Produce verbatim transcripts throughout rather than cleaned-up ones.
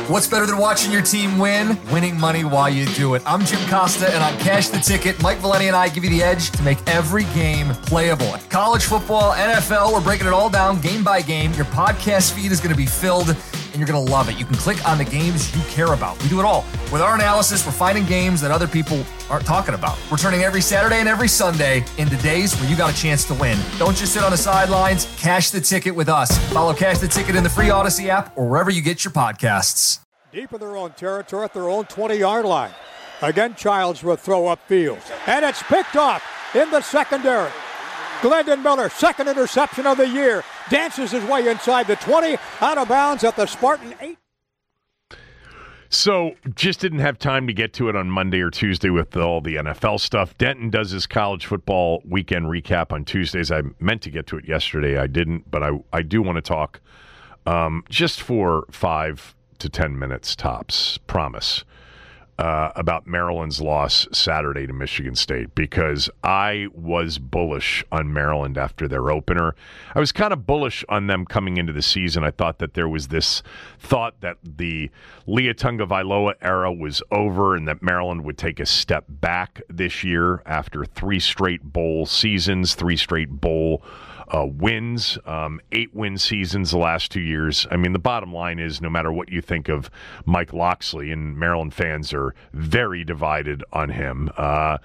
What's better than watching your team win? Winning money while you do it. I'm Jim Costa, and on Cash the Ticket, Mike Valeni and I give you the edge to make every game playable. College football, N F L, we're breaking it all down game by game. Your podcast feed is going to be filled, and you're going to love it. You can click on the games you care about. We do it all. With our analysis, we're finding games that other people aren't talking about. We're turning every Saturday and every Sunday into days where you got a chance to win. Don't just sit on the sidelines. Cash the Ticket with us. Follow Cash the Ticket in the free Odyssey app or wherever you get your podcasts. Deep in their own territory at their own twenty-yard line. Again, Childs will throw upfield. And it's picked off in the secondary. Glendon Miller, second interception of the year. Dances his way inside the twenty, out of bounds at the Spartan eight. So, just didn't have time to get to it on Monday or Tuesday with all the N F L stuff. Denton does his college football weekend recap on Tuesdays. I meant to get to it yesterday. I didn't, but I, I do want to talk um, just for five to ten minutes tops, promise, uh, about Maryland's loss Saturday to Michigan State, because I was bullish on Maryland after their opener. I was kind of bullish on them coming into the season. I thought that there was this thought that the Lia Tagovailoa era was over and that Maryland would take a step back this year after three straight bowl seasons, three straight bowl Uh, wins, um, eight win seasons the last two years. I mean, the bottom line is no matter what you think of Mike Locksley, and Maryland fans are very divided on him, uh,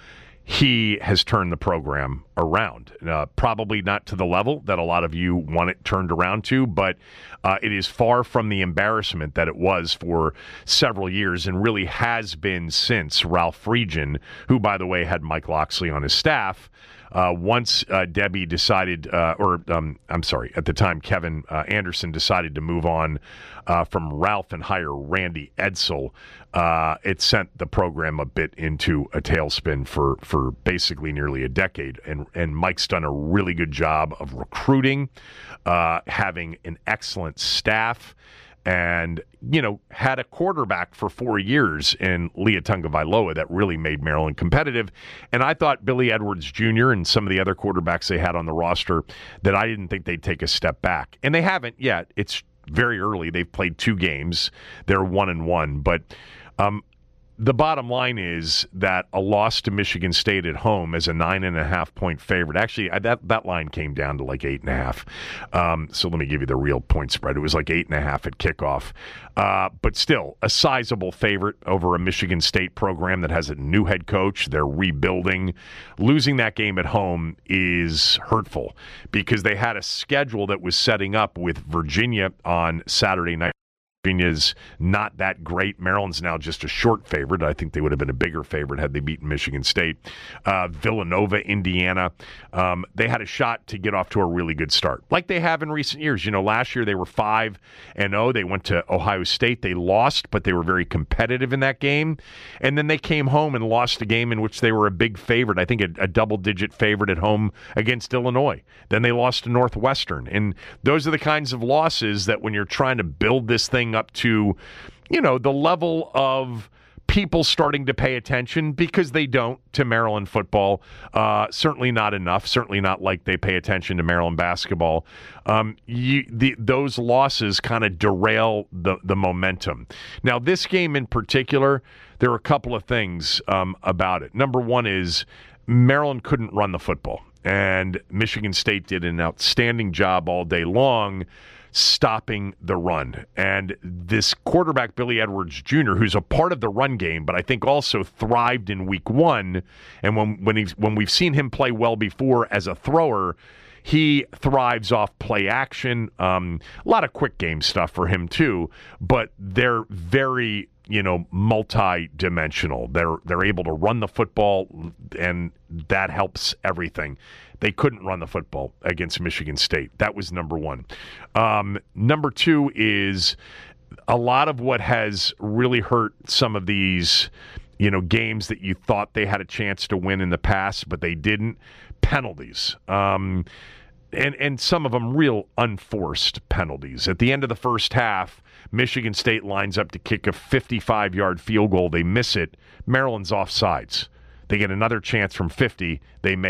he has turned the program around. Uh, probably not to the level that a lot of you want it turned around to, but uh, it is far from the embarrassment that it was for several years and really has been since Ralph Friedgen, who, by the way, had Mike Locksley on his staff. Uh, once uh, Debbie decided, uh, or um, I'm sorry, at the time Kevin uh, Anderson decided to move on uh, from Ralph and hire Randy Edsall, uh, it sent the program a bit into a tailspin for for basically nearly a decade. And and Mike's done a really good job of recruiting, uh, having an excellent staff, and, you know, had a quarterback for four years in Lia Tagovailoa that really made Maryland competitive. And I thought Billy Edwards Junior and some of the other quarterbacks they had on the roster, that I didn't think they'd take a step back. And they haven't yet. It's very early. They've played two games. They're one and one. But um, the bottom line is that a loss to Michigan State at home as a nine and a half point favorite. Actually, I, that that line came down to like eight and a half. Um, so let me give you the real point spread. It was like eight and a half at kickoff. Uh, but still, a sizable favorite over a Michigan State program that has a new head coach. They're rebuilding. Losing that game at home is hurtful because they had a schedule that was setting up with Virginia on Saturday night. Virginia's not that great. Maryland's now just a short favorite. I think they would have been a bigger favorite had they beaten Michigan State. Uh, Villanova, Indiana. Um, they had a shot to get off to a really good start, like they have in recent years. You know, last year they were five and oh. They went to Ohio State. They lost, but they were very competitive in that game. And then they came home and lost a game in which they were a big favorite. I think a, a double-digit favorite at home against Illinois. Then they lost to Northwestern. And those are the kinds of losses that when you're trying to build this thing up to, you know, the level of people starting to pay attention, because they don't, to Maryland football. Uh, certainly not enough. Certainly not like they pay attention to Maryland basketball. Um, you, the, those losses kind of derail the, the momentum. Now, this game in particular, there are a couple of things um, about it. Number one is Maryland couldn't run the football, and Michigan State did an outstanding job all day long stopping the run. And this quarterback, Billy Edwards Junior, who's a part of the run game, but I think also thrived in week one. And when when he's when we've seen him play well before as a thrower, he thrives off play action. Um, a lot of quick game stuff for him too, but they're very, you know, multi-dimensional. They're they're able to run the football, and that helps everything. They couldn't run the football against Michigan State. That was number one. Um, number two is a lot of what has really hurt some of these, you know, games that you thought they had a chance to win in the past, but they didn't. Penalties. Um, and, and some of them real unforced penalties. At the end of the first half, Michigan State lines up to kick a fifty-five-yard field goal. They miss it. Maryland's offsides. They get another chance from fifty. They make it.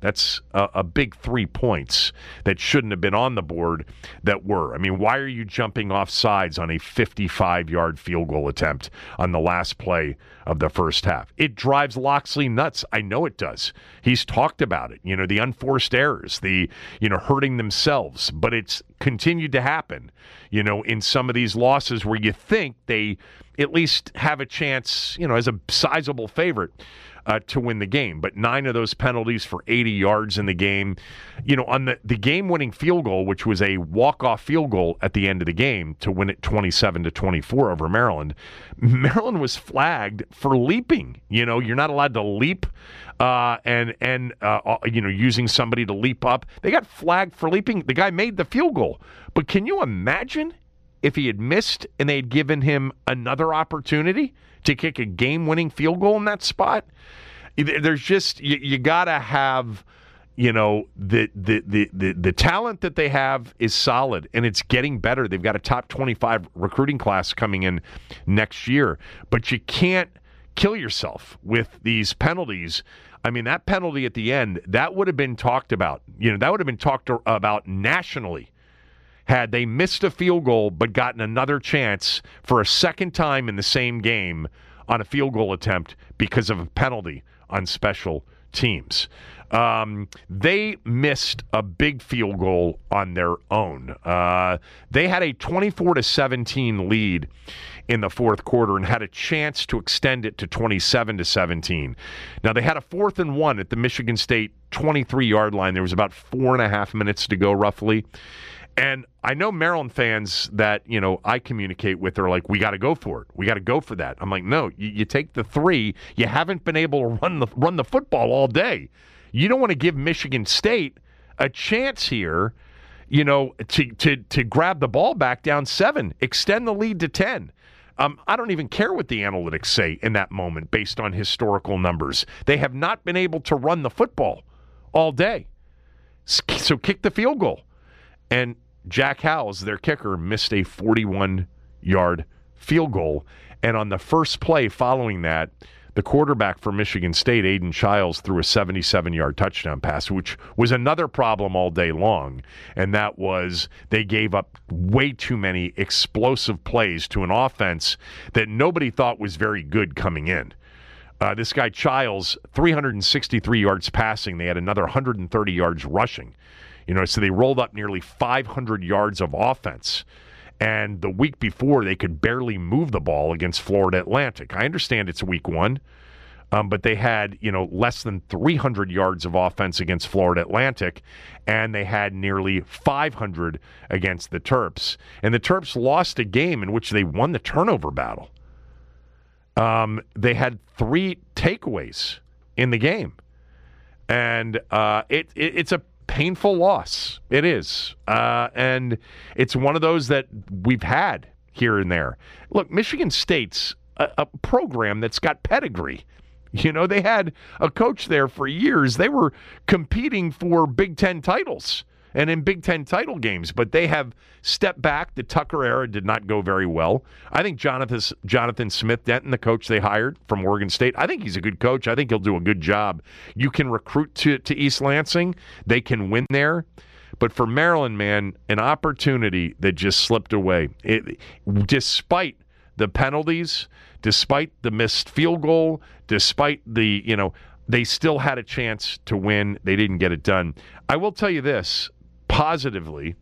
That's a, a big three points that shouldn't have been on the board that were. I mean, why are you jumping off sides on a fifty-five-yard field goal attempt on the last play of the first half? It drives Loxley nuts. I know it does. He's talked about it. You know, the unforced errors, the, you know, hurting themselves. But it's continued to happen, you know, in some of these losses where you think they at least have a chance, you know, as a sizable favorite uh, to win the game. But nine of those penalties for eighty yards in the game. You know, on the, the game-winning field goal, which was a walk-off field goal at the end of the game to win it twenty-seven to twenty-four over Maryland, Maryland was flagged for leaping. You know, you're not allowed to leap uh, and, and uh, you know, using somebody to leap up. They got flagged for leaping. The guy made the field goal. But can you imagine if he had missed and they had given him another opportunity to kick a game-winning field goal in that spot? There's just, you, you got to have, you know, the, the, the, the, the talent that they have is solid, and it's getting better. They've got a top twenty-five recruiting class coming in next year. But you can't kill yourself with these penalties. I mean, that penalty at the end, that would have been talked about. You know, that would have been talked about nationally had they missed a field goal but gotten another chance for a second time in the same game on a field goal attempt because of a penalty on special teams. Um, they missed a big field goal on their own. Uh, they had a twenty-four to seventeen lead in the fourth quarter and had a chance to extend it to twenty-seven to seventeen. Now, they had a fourth and one at the Michigan State twenty-three-yard line. There was about four and a half minutes to go, roughly. And I know Maryland fans that, you know, I communicate with are like, we got to go for it. We got to go for that. I'm like, no, you, you take the three. You haven't been able to run the run the football all day. You don't want to give Michigan State a chance here, you know, to to to grab the ball back down seven, extend the lead to ten. Um, I don't even care what the analytics say in that moment based on historical numbers. They have not been able to run the football all day. So kick the field goal. And Jack Howes, their kicker, missed a forty-one-yard field goal. And on the first play following that, the quarterback for Michigan State, Aiden Childs, threw a seventy-seven-yard touchdown pass, which was another problem all day long. And that was they gave up way too many explosive plays to an offense that nobody thought was very good coming in. Uh, this guy, Childs, three hundred sixty-three yards passing. They had another one hundred thirty yards rushing. You know, so they rolled up nearly five hundred yards of offense. And the week before, they could barely move the ball against Florida Atlantic. I understand it's week one, um, but they had, you know, less than three hundred yards of offense against Florida Atlantic, and they had nearly five hundred against the Terps. And the Terps lost a game in which they won the turnover battle. Um, they had three takeaways in the game. And uh, it, it it's a painful loss. It is. Uh, and it's one of those that we've had here and there. Look, Michigan State's a, a program that's got pedigree. You know, they had a coach there for years. They were competing for Big Ten titles and in Big Ten title games, but they have stepped back. The Tucker era did not go very well. I think Jonathan, Jonathan Smith-Denton, the coach they hired from Oregon State, I think he's a good coach. I think he'll do a good job. You can recruit to, to East Lansing. They can win there. But for Maryland, man, an opportunity that just slipped away. It, despite the penalties, despite the missed field goal, despite the, you know, they still had a chance to win. They didn't get it done. I will tell you this, positively,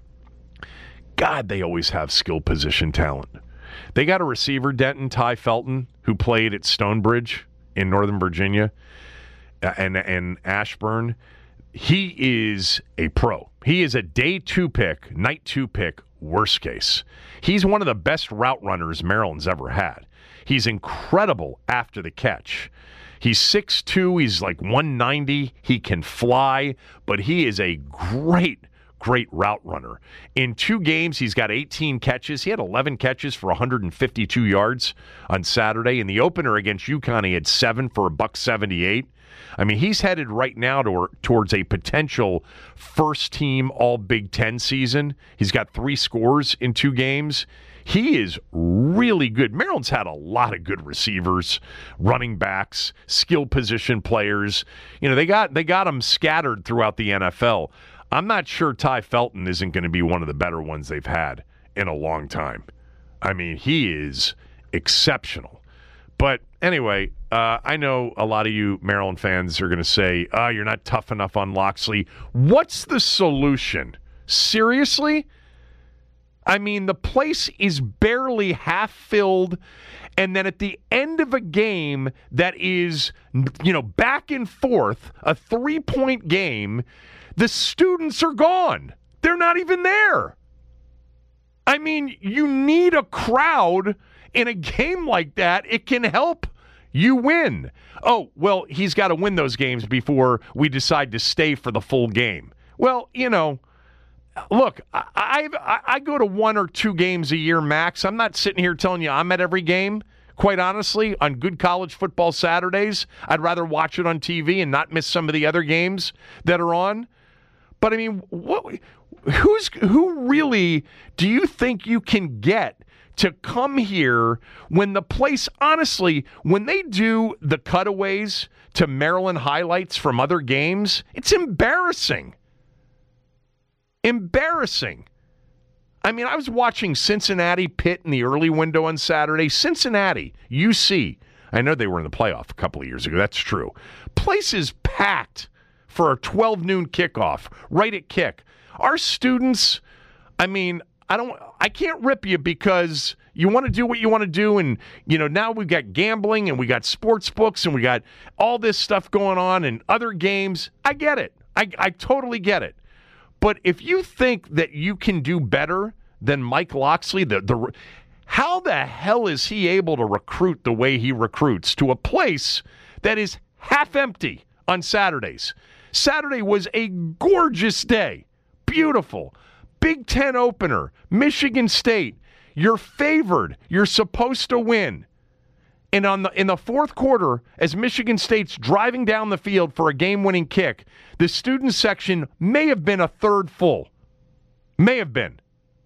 God, they always have skill position talent. They got a receiver, Denton, Ty Felton, who played at Stonebridge in Northern Virginia and, and Ashburn. He is a pro. He is a day two pick, night two pick, worst case. He's one of the best route runners Maryland's ever had. He's incredible after the catch. He's six two, he's like one ninety, he can fly, but he is a great, great route runner. In two games, he's got eighteen catches. He had eleven catches for one hundred fifty-two yards on Saturday. In the opener against UConn, he had seven for a buck seventy-eight. I mean, he's headed right now to, towards a potential first-team All-Big Ten season. He's got three scores in two games. He is really good. Maryland's had a lot of good receivers, running backs, skill position players. You know, they got they got them scattered throughout the N F L. I'm not sure Tai Felton isn't going to be one of the better ones they've had in a long time. I mean, he is exceptional. But anyway, uh, I know a lot of you Maryland fans are going to say, oh, you're not tough enough on Locksley. What's the solution? Seriously? I mean, the place is barely half filled, and then at the end of a game that is, you know, back and forth, a three-point game, the students are gone. They're not even there. I mean, you need a crowd in a game like that. It can help you win. Oh, well, he's got to win those games before we decide to stay for the full game. Well, you know, look, I, I I go to one or two games a year max. I'm not sitting here telling you I'm at every game. Quite honestly, on good college football Saturdays, I'd rather watch it on T V and not miss some of the other games that are on. But I mean, what? Who's who really do you think you can get to come here when the place, honestly, when they do the cutaways to Maryland highlights from other games, it's embarrassing. Embarrassing. I mean, I was watching Cincinnati Pitt in the early window on Saturday. Cincinnati, U C. I know they were in the playoff a couple of years ago. That's true. Place is packed for a twelve noon kickoff, right at kick. Our students, I mean, I don't, I can't rip you because you want to do what you want to do. And, you know, now we've got gambling and we got sports books and we got all this stuff going on and other games. I get it. I, I totally get it. But if you think that you can do better than Mike Locksley, the, the how the hell is he able to recruit the way he recruits to a place that is half empty on Saturdays? Saturday was a gorgeous day. Beautiful. Big Ten opener. Michigan State. You're favored. You're supposed to win. And on the in the fourth quarter, as Michigan State's driving down the field for a game-winning kick, the student section may have been a third full. May have been.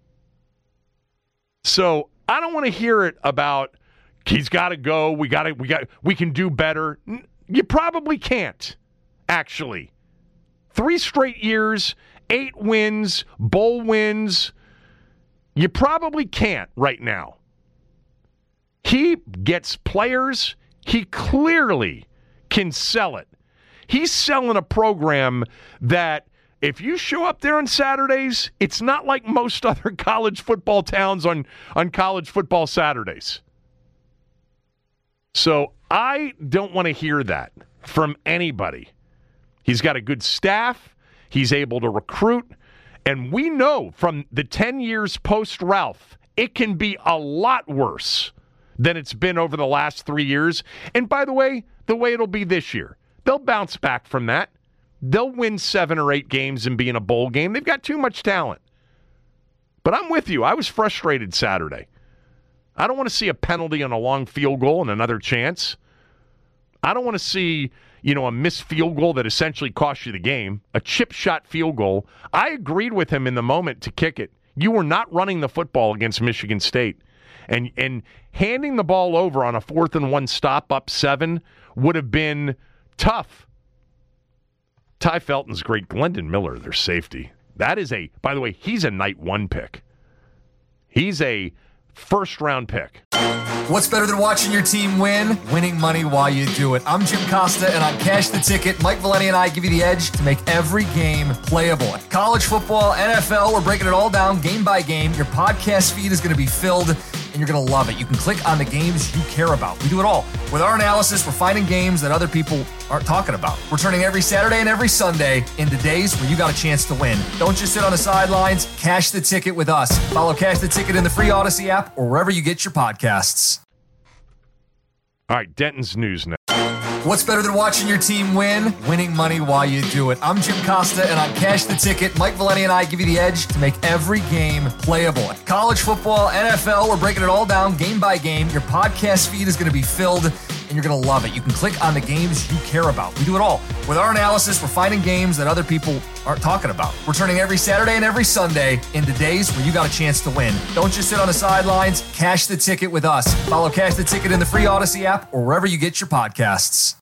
So I don't want to hear it about he's got to go. We got to. We got. We can do better. You probably can't. Actually, three straight years, eight wins, bowl wins. You probably can't right now. He gets players. He clearly can sell it. He's selling a program that if you show up there on Saturdays, it's not like most other college football towns on, on college football Saturdays. So I don't want to hear that from anybody. He's got a good staff. He's able to recruit. And we know from the ten years post-Ralph, it can be a lot worse than it's been over the last three years. And by the way, the way it'll be this year. They'll bounce back from that. They'll win seven or eight games and be in a bowl game. They've got too much talent. But I'm with you. I was frustrated Saturday. I don't want to see a penalty on a long field goal and another chance. I don't want to see, you know, a missed field goal that essentially cost you the game, a chip shot field goal. I agreed with him in the moment to kick it. You were not running the football against Michigan State. And and handing the ball over on a fourth and one stop up seven would have been tough. Tai Felton's great. Glendon Miller, their safety. That is a, by the way, he's a night one pick. He's a first round pick. What's better than watching your team win? Winning money while you do it. I'm Jim Costa, and on Cash the Ticket, Mike Valeni and I give you the edge to make every game playable. College football, N F L, we're breaking it all down game by game. Your podcast feed is going to be filled, and you're going to love it. You can click on the games you care about. We do it all. With our analysis, we're finding games that other people aren't talking about. We're turning every Saturday and every Sunday into days where you got a chance to win. Don't just sit on the sidelines. Cash the Ticket with us. Follow Cash the Ticket in the free Odyssey app or wherever you get your podcasts. All right, Denton's news now. What's better than watching your team win? Winning money while you do it. I'm Jim Costa, and on Cash the Ticket, Mike Valeni and I give you the edge to make every game playable. College football, N F L, we're breaking it all down game by game. Your podcast feed is going to be filled, and and you're going to love it. You can click on the games you care about. We do it all. With our analysis, we're finding games that other people aren't talking about. We're turning every Saturday and every Sunday into days where you got a chance to win. Don't just sit on the sidelines. Cash the ticket with us. Follow Cash the Ticket in the free Odyssey app or wherever you get your podcasts.